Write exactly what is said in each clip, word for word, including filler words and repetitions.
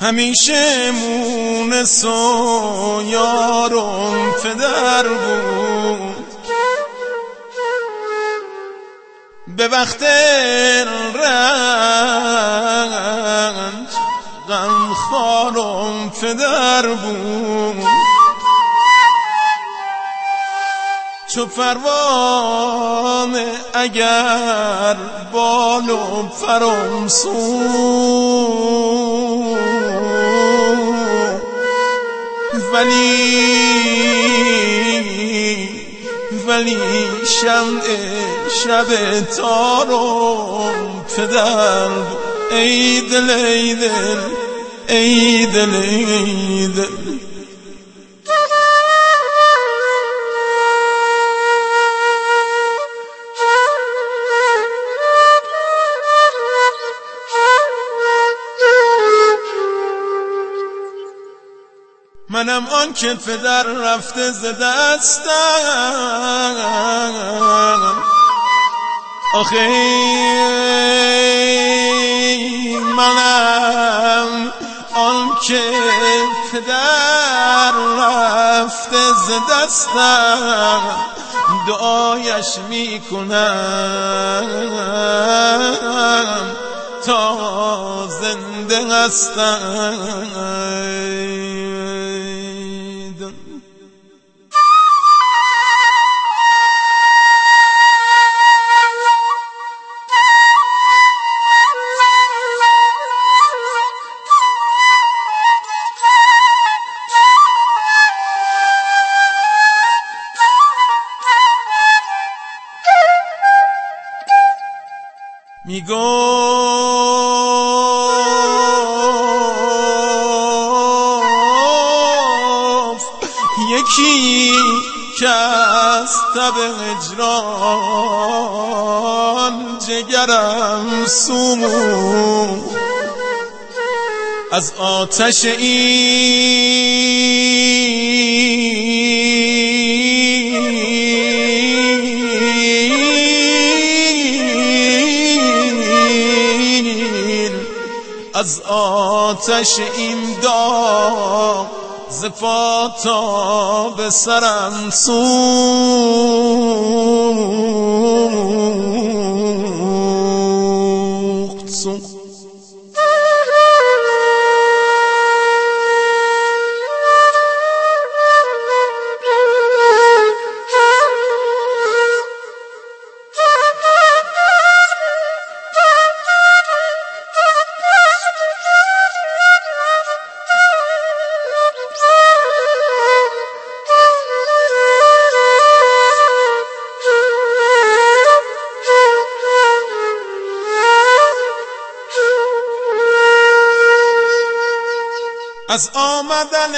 همیشه مونس و یارم پدر بود، به وقت رنج غمخوارم پدر بود. چو پروانه اگر بال و پرم سوخت، ولی ولی شمع شب تارم پدر بود. ای دل ای دل ای دل ای دل. منم آن که پدر رفته ز دستم، آخه منم آن که پدر رفته ز دستم، دعایش میکنم تا زنده هستم. میگفت یکی که از تب هجران جگرم سوخت، از آتش این از آتش این داغ ز پا تا به سرم سوخت سوخت. از آمدن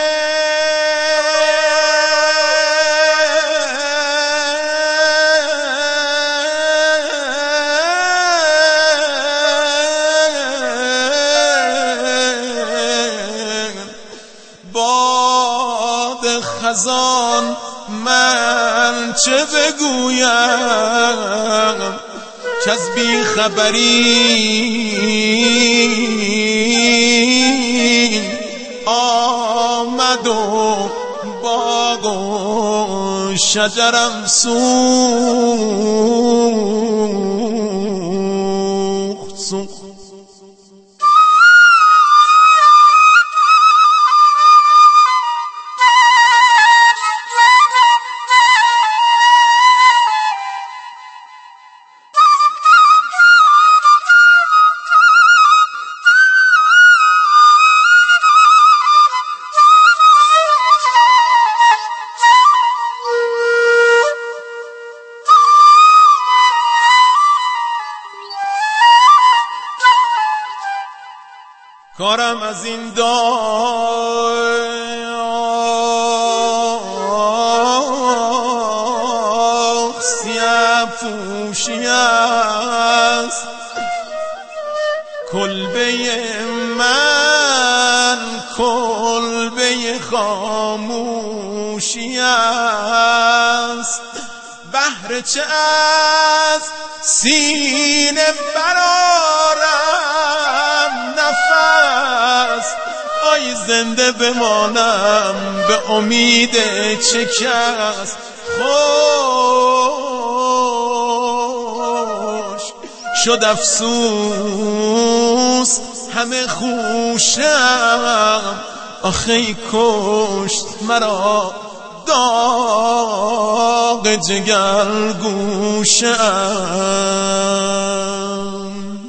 باد خزان من چه بگویم، که از بی خبری آمد و باغ و شجرم سوخت سوخت. کارم از این داغ سیه پوشی است، کلبه من کلبه خاموشی است. بهر چه از سینه برآرم نفس، خدای زنده بمانم به امید چه کس خوش شد افسوس همه خوشم آخی کشت مرا داغ جگر گوشم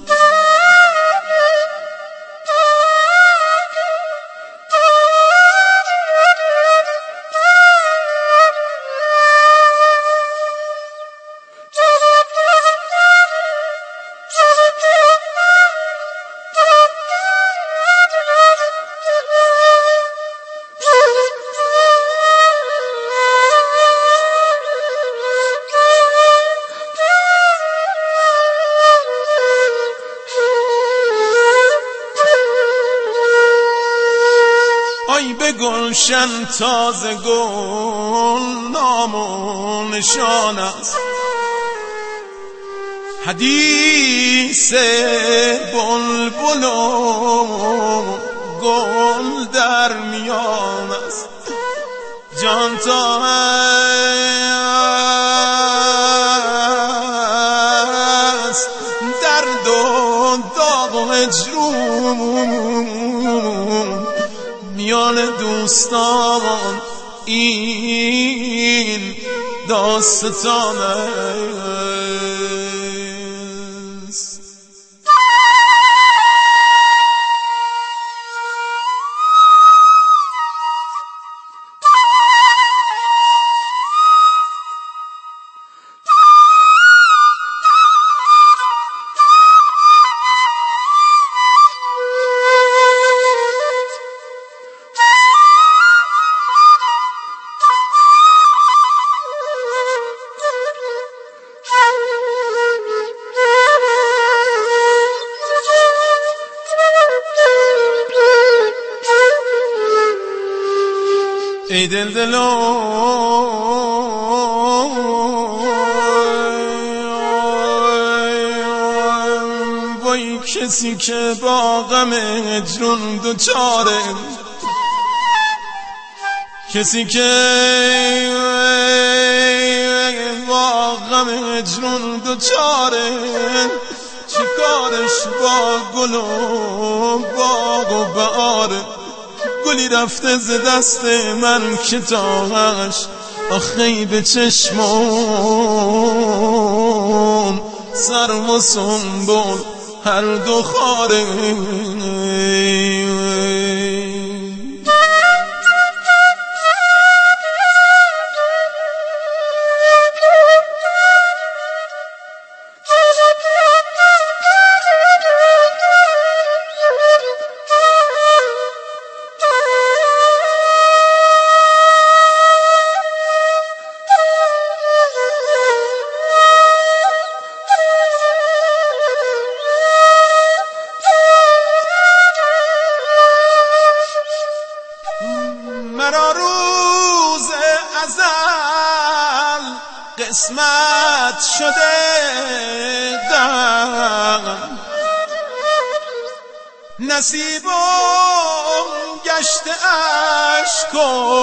ای به گلشن تازه گل نام و نشان است حدیث بلبل و گل در میان است جان تا است درد و داغ و هجرون میان دوستان این داستان است ای دل دلو وای کسی که با غم هجرون دوچاره کسی که با غم هجرون دوچاره چیکارش با گل و باغ و بهاره گلی رفته ز دست من که تاهش آخی به چشمون سرو و سنبل هر دو خاره مرا روز ازل قسمت شده غم نصیبم گشته اشک و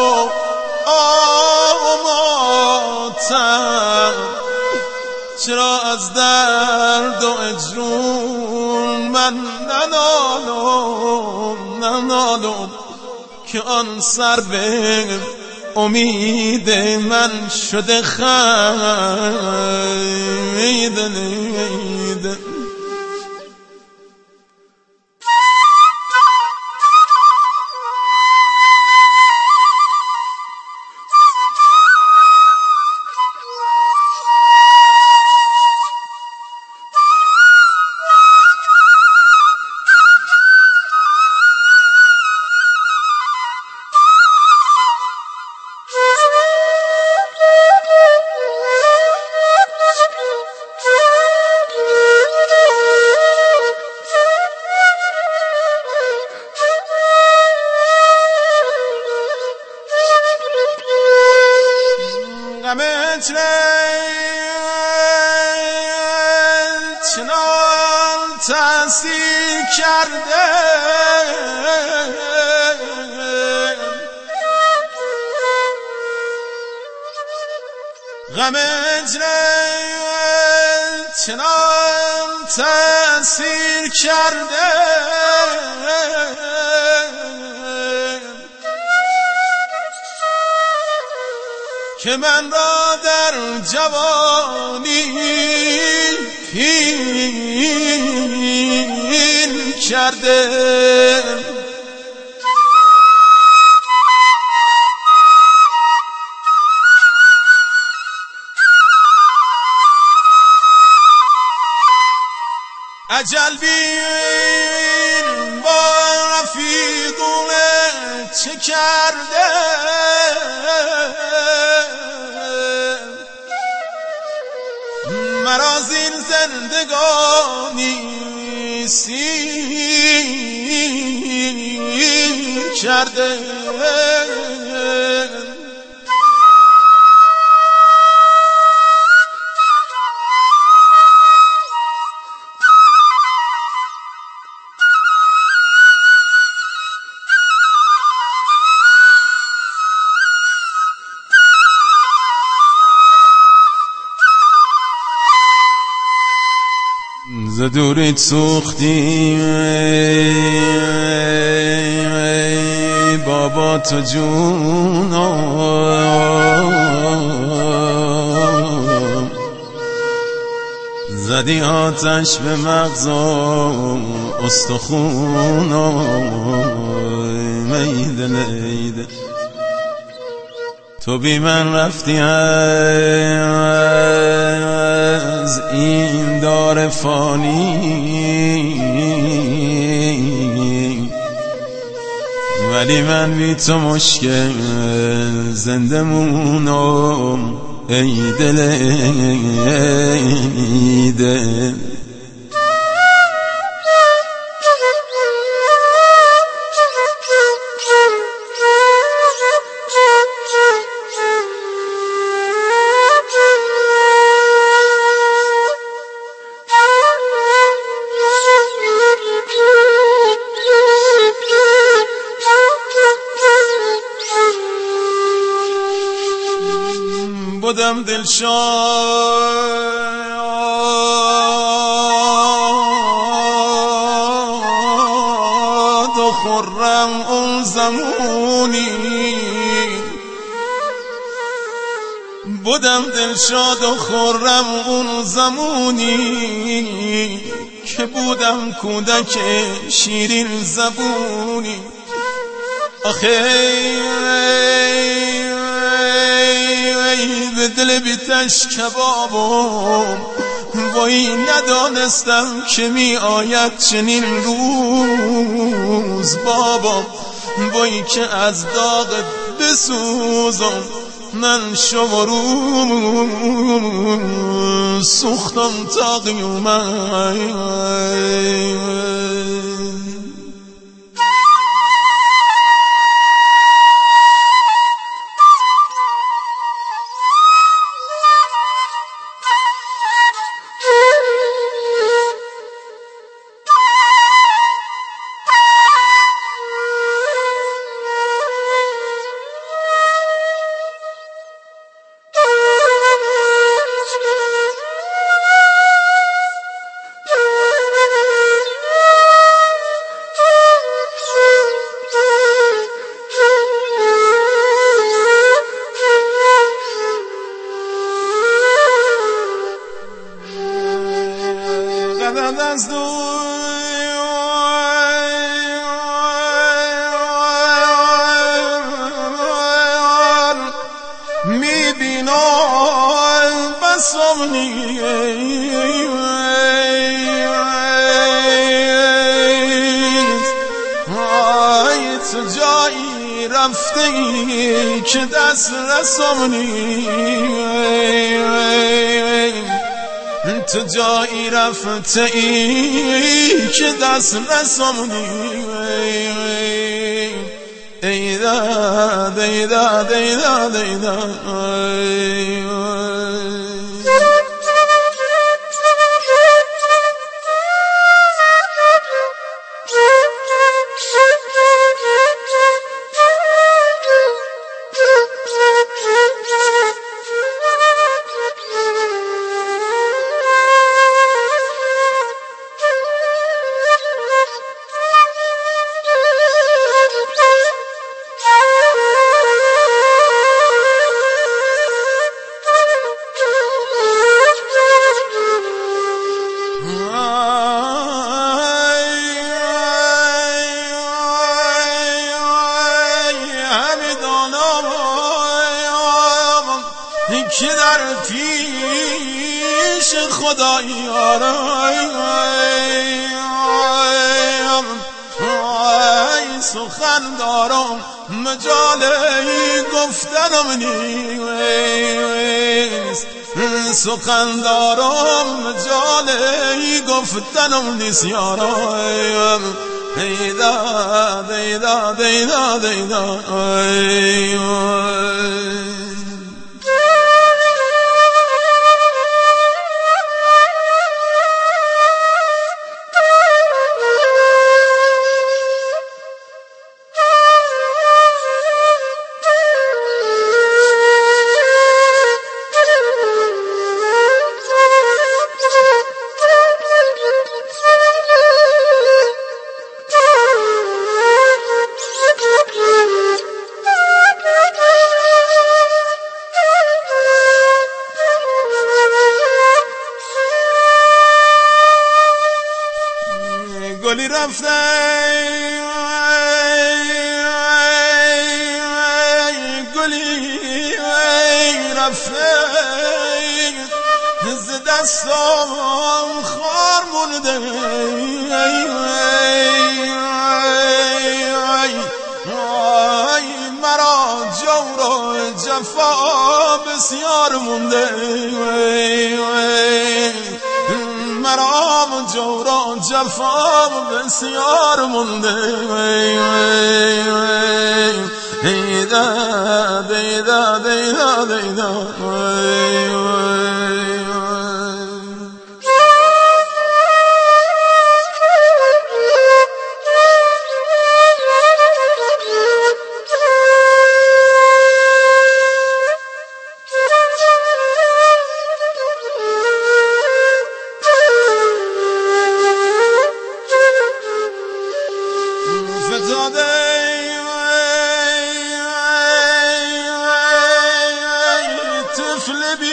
آماتم چرا از درد و اجرون من ننالم ننالم که آن سر به امید من شده خمید نید غم چنان تأثیر کرده غم اجرت چنان تأثیر کرده که من را در جوانی پیر کرده. اجل بین با رفیقونه چه کرده مرا زین زندگانی سیر کرده. ز دوریت سوختی بابا تو جونم زدی آتش به مغزم استخونم میده میده تو بی من رفتی از این دار فانی ولی من بی تو مشکل زنده مونم ای دل ای دل. بودم دلشاد و خرم اون زمونی بودم دلشاد و خرم اون زمونی که بودم کودک شیرین زبونی. آخه به دل بیتش کبابم وای ندانستم که می آید چنین روز بابا وای که از داغ بسوزم من شما رو سوختم تا قیامت. از دور میبینم بسم نیست آی تو جایی رفته که دست رسم نیست تو جایی رفته ای که دست رسمونی ای داد ای داد ای داد ای داد. خدایی ای سخن دارم مجالی گفتنم نیست سخن دارم مجالی گفتنم نیست یارم دیدا دیدا دیدا دیدا گلی رفته گلی رفته ز دستم خار مونده مرا جور و جفا بسیار مونده مرام جور و جفا بسیار مونده دیدا دیدا دیدا دیدا طفل بی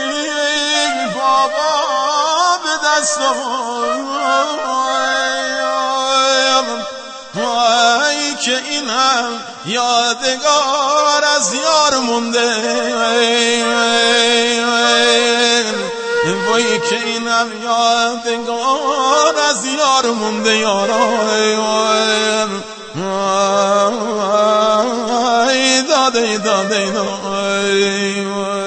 بابا به دستم وای که این هم یادگار از یار مونده وای که این هم یادگار از یار مونده یارم ای داده داده داده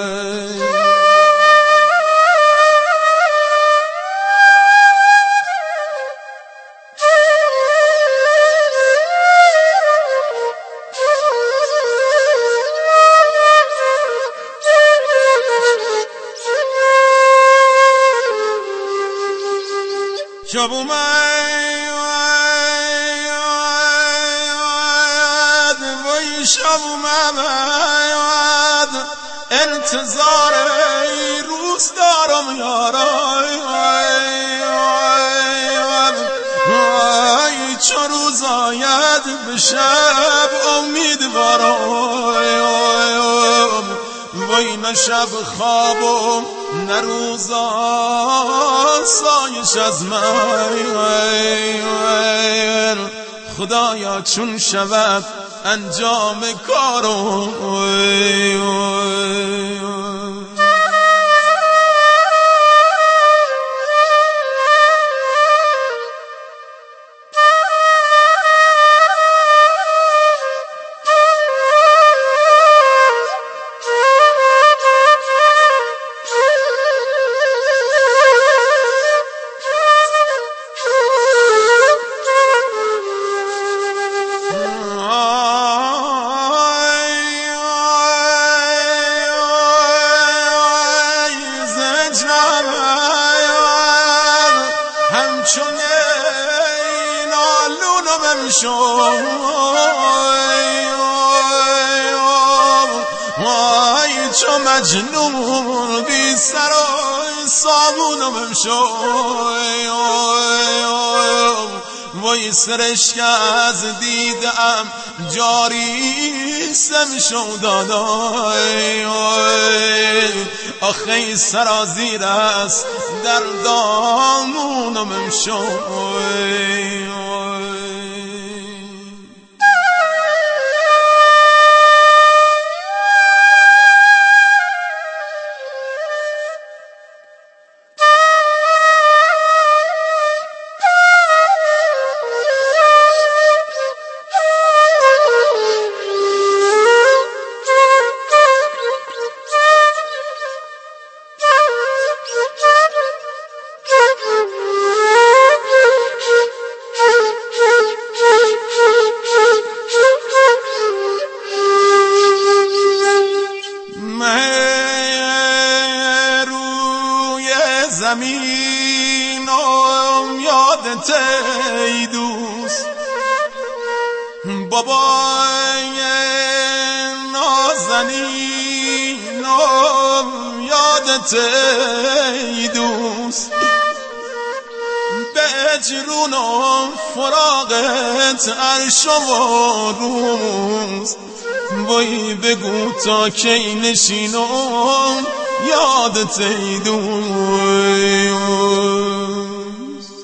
شب اومد وای شب اومد انتظار روز دارم یارم وای چو روز آید به شب امیدوارم وای نه شب خوابم نه روزا سایش از من خدایا چون شود انجام کارم همچون نالونم شد وای چو مجنون بی سر و سامونم شد وای سرشک از دیدم جاری سم شد آخه سرازیر است در دامونم شد زمینم یادت ای دوست، بابای نازنینم یادت ای دوست، به اجرونم فراغت عرش و روز، وای بگو تا کی نشینم یادت ای دوست.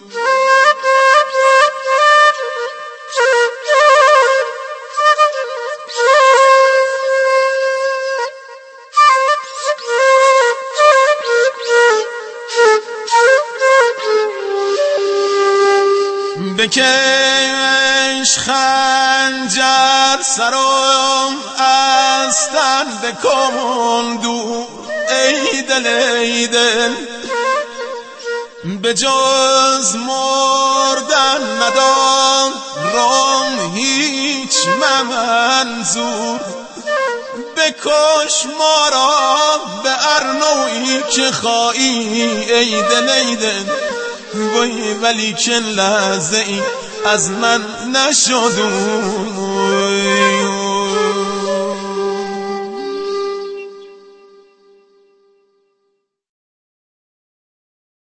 بکش خنجر سرم از تن بکن دور ای دل ای دل، به جز مردن ندارم هیچ منظور، بکش ما را به هر نوعی که خواهی ای دل ای دل، وای ولیکن لحظه ای از من نشد.